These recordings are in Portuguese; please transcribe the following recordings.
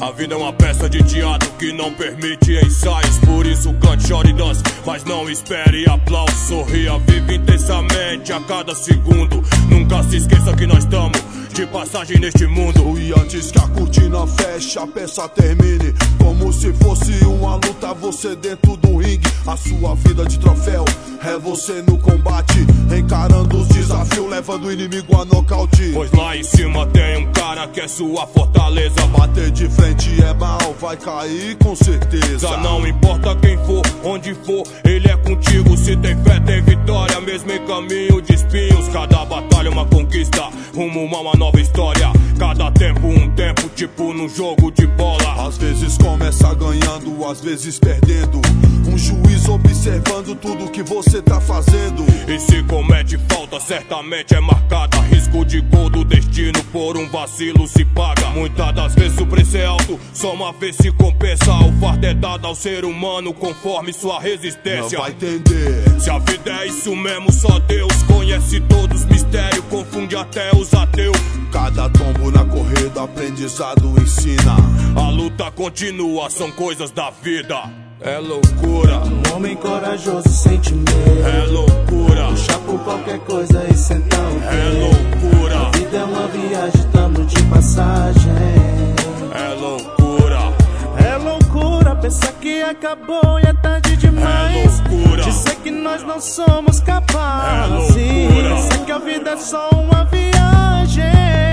A vida é uma peça de teatro que não permite ensaios. Por isso cante, chore e dance, mas não espere aplausos. Sorria, vive intensamente a cada segundo. Nunca se esqueça que nós estamos de passagem neste mundo. E antes que a cortina feche, a peça termine. Como se fosse uma luta, você dentro do ringue. A sua vida de troféu é você no combate, encarando os desafios, levando o inimigo a nocaute. Pois lá em cima tem um cara que é sua fortaleza. Bater de frente é mal, vai cair com certeza. Não importa quem for, onde for, ele é contigo. Se tem fé, tem vitória, mesmo em caminho de espinhos. Cada batalha é uma conquista, rumo a uma nova história. Cada tempo um tempo, tipo num jogo de bola. Às vezes começa ganhando, às vezes perdendo. Um juiz observando tudo que você tá fazendo. E se comete falta, certamente é marcada. Risco de gol do destino, por um vacilo se paga. Muitas das vezes o preço é alto, só uma vez se compensa. O fardo é dado ao ser humano conforme sua resistência. Não vai entender. Se a vida é isso mesmo, só Deus conhece todos os mistérios, confunde até os ateus. Cada tombo na corrida, aprendizado ensina. A luta continua, são coisas da vida. É loucura. Um homem corajoso sente medo. É loucura. Puxar por qualquer coisa e sentar o dedo. É loucura. A vida é uma viagem, tamo de passagem. É loucura. É loucura pensar que acabou e é tarde demais. É loucura. Dizer que nós não somos capazes. É loucura. Pensar que a vida é só uma viagem.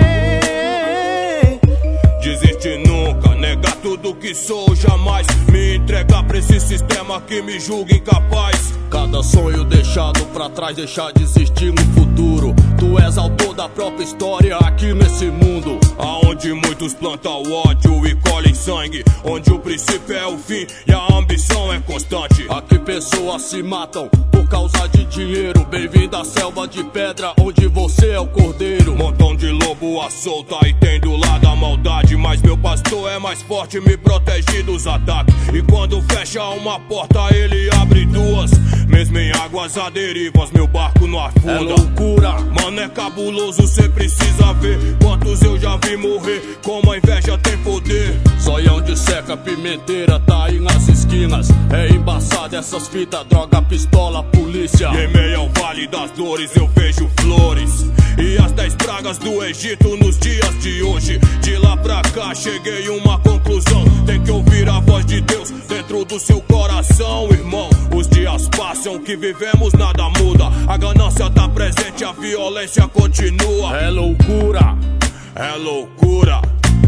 Desistir nunca, negar tudo que sou jamais. Me entregar pra esse sistema que me julga incapaz. Cada sonho deixado pra trás, deixar de existir no futuro. Tu és autor da própria história aqui nesse mundo. Aonde muitos plantam ódio e colhem sangue. Onde o princípio é o fim e a ambição é constante. Aqui pessoas se matam por causa de dinheiro. Bem-vindo à selva de pedra, onde você é o cordeiro. Montão de lobo à solta e tem do lado a maldade. Mas meu pastor é mais forte, me protege dos ataques. E quando fecha uma porta, ele abre duas. Mesmo em águas a derivas, meu barco não afunda. É loucura. Mano, é cabuloso, cê precisa ver quantos eu já vi morrer. Como a inveja tem poder. Zoião de seca, pimenteira, tá aí nas esquinas. É embaçado essas fitas, droga, pistola, polícia. E em meio ao vale das dores eu vejo flores. E as 10 pragas do Egito nos dias de hoje. De lá pra cá cheguei a uma conclusão. Tem que ouvir a voz de Deus dentro do seu coração, irmão. Os dias passam, que vivemos nada muda. A ganância tá presente, a violência continua. É loucura. É loucura.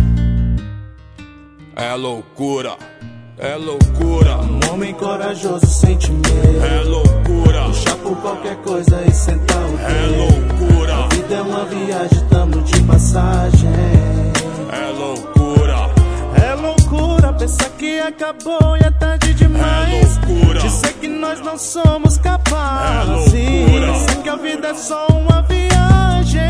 É loucura. É loucura. Um homem corajoso sente medo. É loucura. Puxar por qualquer coisa e sentar o dedo. É loucura. A vida é uma viagem, tamo de passagem. É loucura. É loucura pensar que acabou e é tarde demais. É loucura. Dizer que nós não somos capazes. É loucura. Pensar que a vida é só uma viagem.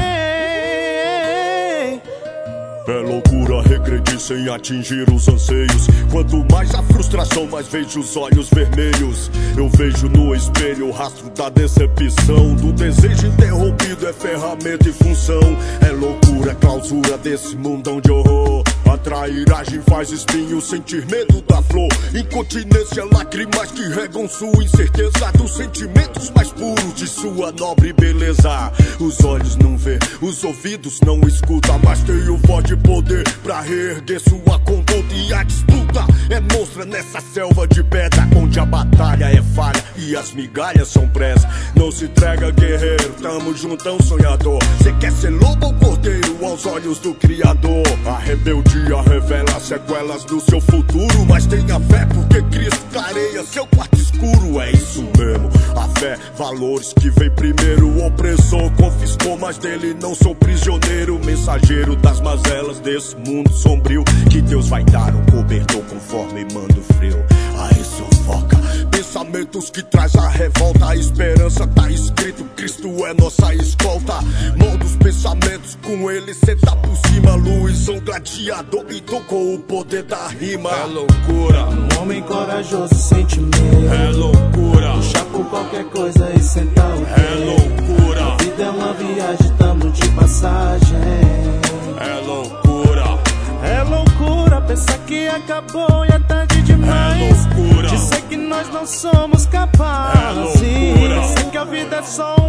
É loucura regredir sem atingir os anseios. Quanto mais a frustração, mais vejo os olhos vermelhos. Eu vejo no espelho o rastro da decepção. Do desejo interrompido é ferramenta e função. É loucura, é clausura desse mundão de horror. A trairagem faz espinho, sentir medo da flor. Incontinência, lágrimas que regam sua incerteza. Dos sentimentos mais puros de sua nobre beleza. Os olhos não vê, os ouvidos não escutam, mas tenho voz de poder pra reerguer sua conduta. E a disputa é monstra nessa selva de pedra, onde a batalha é falha e as migalhas são presa. Não se entrega, guerreiro, tamo juntão, sonhador. Cê quer ser lobo ou cordeiro aos olhos do Criador? A rebeldia revela sequelas do seu futuro, mas tenha fé porque Cristo clareia seu quarto escuro. É isso mesmo, a fé, valores que vem primeiro. O opressor confiscou, mas dele não sou prisioneiro. Mensageiro das mazelas desse mundo sombrio, que Deus vai dar um cobertor conforme manda o frio. Aí sufoca pensamentos que traz a revolta. A esperança tá escrito, Cristo é nossa escolta. Molda os pensamentos, com ele cê tá por cima. Luiz, um gladiador e tocou o poder da rima. É loucura. Um homem corajoso sente medo. É loucura. Puxar por qualquer coisa e sentar o dedo. É loucura. A vida é uma viagem, tamo de passagem. É loucura. É loucura pensar que acabou e é tarde demais. É loucura. Dizer que nós não somos capazes. É loucura. Dizer que a vida é só